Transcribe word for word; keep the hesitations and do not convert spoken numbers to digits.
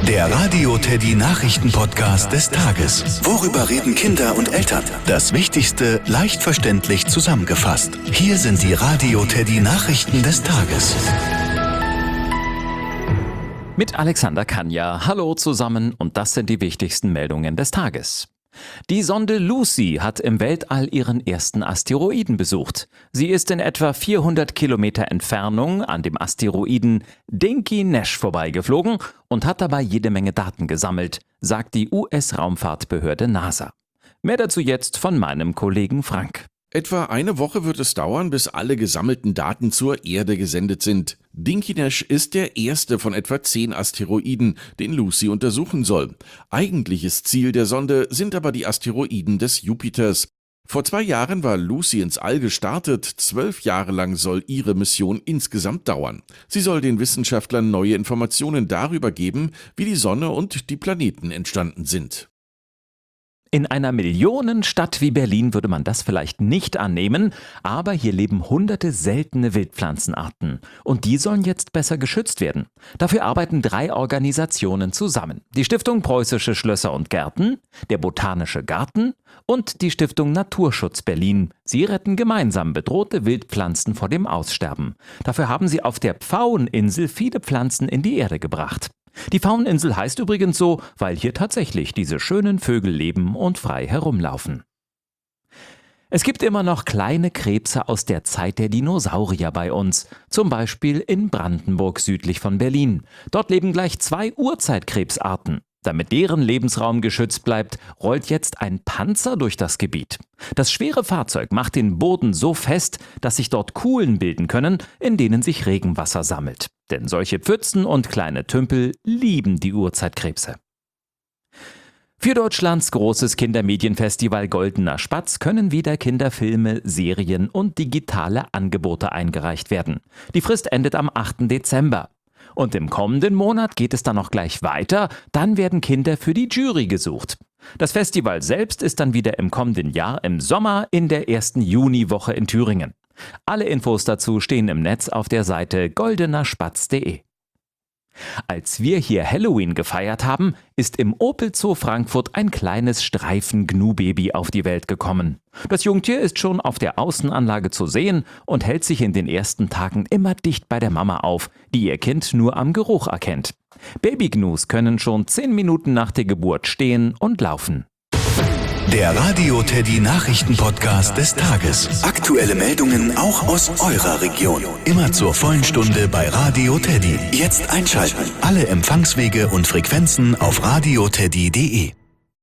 Der Radio Teddy Nachrichten-Podcast des Tages. Worüber reden Kinder und Eltern? Das Wichtigste leicht verständlich zusammengefasst. Hier sind die Radio Teddy Nachrichten des Tages. Mit Alexander Kanja. Hallo zusammen und das sind die wichtigsten Meldungen des Tages. Die Sonde Lucy hat im Weltall ihren ersten Asteroiden besucht. Sie ist in etwa vierhundert Kilometer Entfernung an dem Asteroiden Dinky Nash vorbeigeflogen und hat dabei jede Menge Daten gesammelt, sagt die U S-Raumfahrtbehörde NASA. Mehr dazu jetzt von meinem Kollegen Frank. Etwa eine Woche wird es dauern, bis alle gesammelten Daten zur Erde gesendet sind. Dinky Nash ist der erste von etwa zehn Asteroiden, den Lucy untersuchen soll. Eigentliches Ziel der Sonde sind aber die Asteroiden des Jupiters. Vor zwei Jahren war Lucy ins All gestartet, zwölf Jahre lang soll ihre Mission insgesamt dauern. Sie soll den Wissenschaftlern neue Informationen darüber geben, wie die Sonne und die Planeten entstanden sind. In einer Millionenstadt wie Berlin würde man das vielleicht nicht annehmen, aber hier leben hunderte seltene Wildpflanzenarten und die sollen jetzt besser geschützt werden. Dafür arbeiten drei Organisationen zusammen. Die Stiftung Preußische Schlösser und Gärten, der Botanische Garten und die Stiftung Naturschutz Berlin. Sie retten gemeinsam bedrohte Wildpflanzen vor dem Aussterben. Dafür haben sie auf der Pfaueninsel viele Pflanzen in die Erde gebracht. Die Pfaueninsel heißt übrigens so, weil hier tatsächlich diese schönen Vögel leben und frei herumlaufen. Es gibt immer noch kleine Krebse aus der Zeit der Dinosaurier bei uns, zum Beispiel in Brandenburg südlich von Berlin. Dort leben gleich zwei Urzeitkrebsarten. Damit deren Lebensraum geschützt bleibt, rollt jetzt ein Panzer durch das Gebiet. Das schwere Fahrzeug macht den Boden so fest, dass sich dort Kuhlen bilden können, in denen sich Regenwasser sammelt. Denn solche Pfützen und kleine Tümpel lieben die Urzeitkrebse. Für Deutschlands großes Kindermedienfestival Goldener Spatz können wieder Kinderfilme, Serien und digitale Angebote eingereicht werden. Die Frist endet am achten Dezember. Und im kommenden Monat geht es dann noch gleich weiter, dann werden Kinder für die Jury gesucht. Das Festival selbst ist dann wieder im kommenden Jahr im Sommer in der ersten Juniwoche in Thüringen. Alle Infos dazu stehen im Netz auf der Seite goldener spatz punkt de. Als wir hier Halloween gefeiert haben, ist im Opel Zoo Frankfurt ein kleines Streifen-Gnu-Baby auf die Welt gekommen. Das Jungtier ist schon auf der Außenanlage zu sehen und hält sich in den ersten Tagen immer dicht bei der Mama auf, die ihr Kind nur am Geruch erkennt. Baby-Gnus können schon zehn Minuten nach der Geburt stehen und laufen. Der Radio Teddy Nachrichten-Podcast des Tages. Aktuelle Meldungen auch aus eurer Region. Immer zur vollen Stunde bei Radio Teddy. Jetzt einschalten. Alle Empfangswege und Frequenzen auf radio teddy punkt de.